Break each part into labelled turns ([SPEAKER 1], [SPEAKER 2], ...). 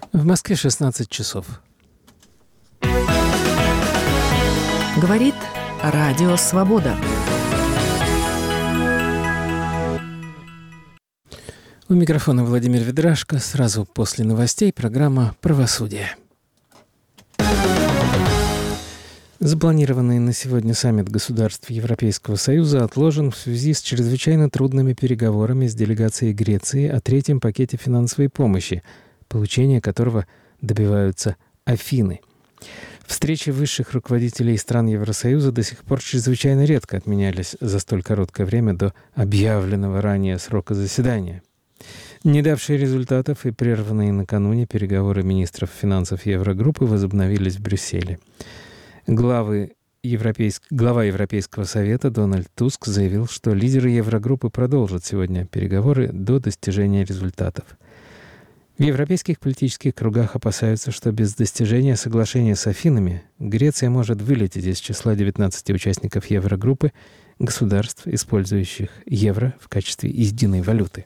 [SPEAKER 1] В Москве 16 часов.
[SPEAKER 2] Говорит Радио Свобода.
[SPEAKER 1] У микрофона Владимир Ведрашко. Сразу после новостей программа «Правосудие». Запланированный на сегодня саммит государств Европейского Союза отложен в связи с чрезвычайно трудными переговорами с делегацией Греции о третьем пакете финансовой помощи, получения которого добиваются Афины. Встречи высших руководителей стран Евросоюза до сих пор чрезвычайно редко отменялись за столь короткое время до объявленного ранее срока заседания. Не давшие результатов и прерванные накануне переговоры министров финансов Еврогруппы возобновились в Брюсселе. Глава Европейского совета Дональд Туск заявил, что лидеры Еврогруппы продолжат сегодня переговоры до достижения результатов. В европейских политических кругах опасаются, что без достижения соглашения с Афинами Греция может вылететь из числа 19 участников Еврогруппы, государств, использующих евро в качестве единой валюты.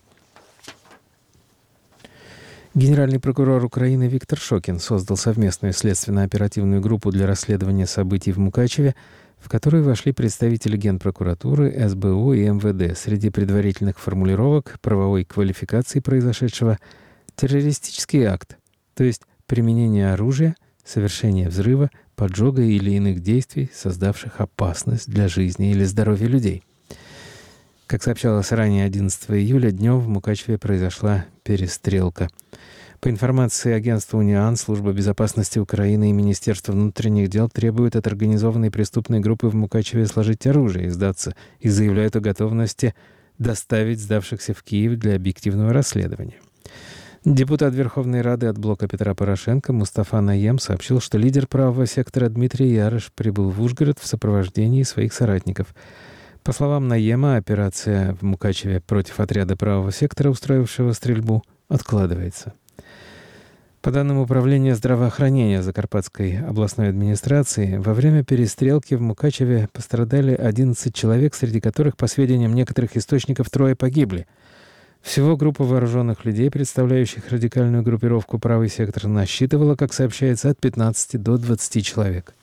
[SPEAKER 1] Генеральный прокурор Украины Виктор Шокин создал совместную следственно-оперативную группу для расследования событий в Мукачеве, в которую вошли представители Генпрокуратуры, СБУ и МВД. Среди предварительных формулировок правовой квалификации произошедшего террористический акт, то есть применение оружия, совершение взрыва, поджога или иных действий, создавших опасность для жизни или здоровья людей. Как сообщалось ранее, 11 июля днем в Мукачеве произошла перестрелка. По информации агентства «Униан», Служба безопасности Украины и Министерство внутренних дел требуют от организованной преступной группы в Мукачеве сложить оружие и сдаться, и заявляют о готовности доставить сдавшихся в Киев для объективного расследования. Депутат Верховной Рады от блока Петра Порошенко Мустафа Наем сообщил, что лидер правого сектора Дмитрий Ярош прибыл в Ужгород в сопровождении своих соратников. По словам Наема, операция в Мукачеве против отряда правого сектора, устроившего стрельбу, откладывается. По данным Управления здравоохранения Закарпатской областной администрации, во время перестрелки в Мукачеве пострадали 11 человек, среди которых, по сведениям некоторых источников, 3 погибли. Всего группа вооруженных людей, представляющих радикальную группировку «Правый сектор», насчитывала, как сообщается, от 15 до 20 человек.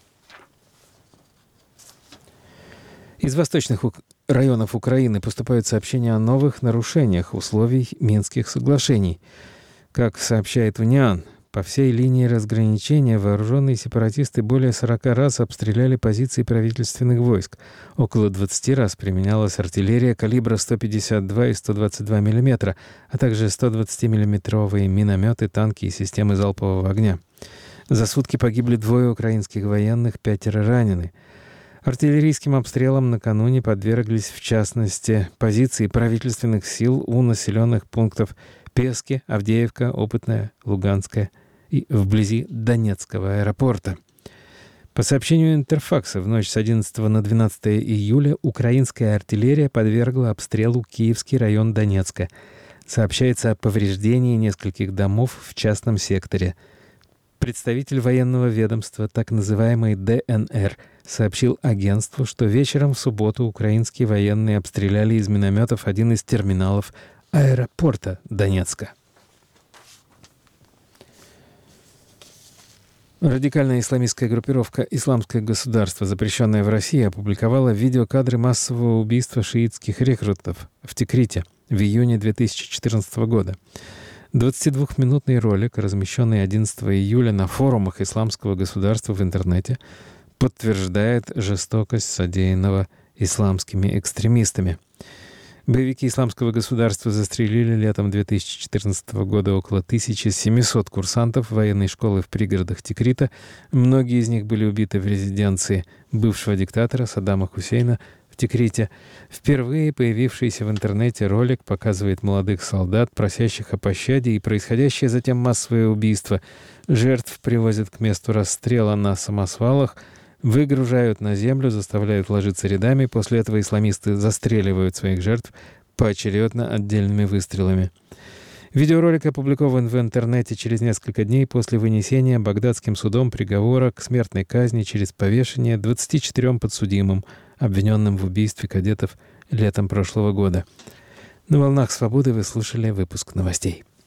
[SPEAKER 1] Из восточных районов Украины поступают сообщения о новых нарушениях условий Минских соглашений. Как сообщает УНИАН, по всей линии разграничения вооруженные сепаратисты более 40 раз обстреляли позиции правительственных войск. Около 20 раз применялась артиллерия калибра 152 и 122 мм, а также 120-мм минометы, танки и системы залпового огня. За сутки погибли 2 украинских военных, 5 ранены. Артиллерийским обстрелам накануне подверглись, в частности, позиции правительственных сил у населенных пунктов Пески, Авдеевка, Опытная, Луганская и вблизи Донецкого аэропорта. По сообщению Интерфакса, в ночь с 11 на 12 июля украинская артиллерия подвергла обстрелу Киевский район Донецка. Сообщается о повреждении нескольких домов в частном секторе. Представитель военного ведомства, так называемый ДНР, сообщил агентству, что вечером в субботу украинские военные обстреляли из минометов один из терминалов аэропорта Донецка. Радикальная исламистская группировка «Исламское государство», запрещенная в России, опубликовала видеокадры массового убийства шиитских рекрутов в Тикрите в июне 2014 года. 22-минутный ролик, размещенный 11 июля на форумах «Исламского государства» в интернете, подтверждает жестокость содеянного исламскими экстремистами. Боевики «Исламского государства» застрелили летом 2014 года около 1700 курсантов военной школы в пригородах Тикрита. Многие из них были убиты в резиденции бывшего диктатора Саддама Хусейна в Тикрите. Впервые появившийся в интернете ролик показывает молодых солдат, просящих о пощаде, и происходящее затем массовое убийство. Жертв привозят к месту расстрела на самосвалах, выгружают на землю, заставляют ложиться рядами. После этого исламисты застреливают своих жертв поочередно отдельными выстрелами. Видеоролик опубликован в интернете через несколько дней после вынесения Багдадским судом приговора к смертной казни через повешение 24 подсудимым, обвиненным в убийстве кадетов летом прошлого года. На «Волнах Свободы» вы слушали выпуск новостей.